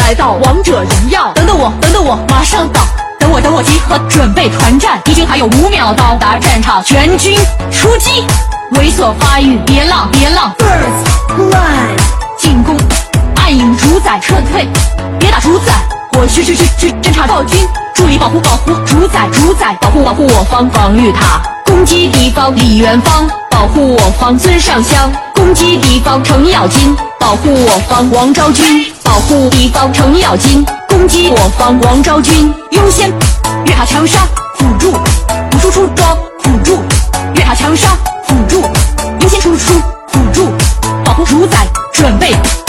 来到王者荣耀。等等我，等等我，马上到。等我，等我集合，准备团战。敌军还有5秒到达战场，全军出击，猥琐发育，别浪别浪。First blood， 进攻，暗影主宰撤退，别打主宰，我去侦察暴君，助理保护主宰保护我方，防御塔攻击敌方李元芳，保护我方孙尚香，攻击敌方程咬金，保护我方王昭君，保护敌方程咬金，攻击我方王昭君，优先越塔强杀辅助，出装辅助，越塔强杀辅助，优先输出辅助，保护主宰准备。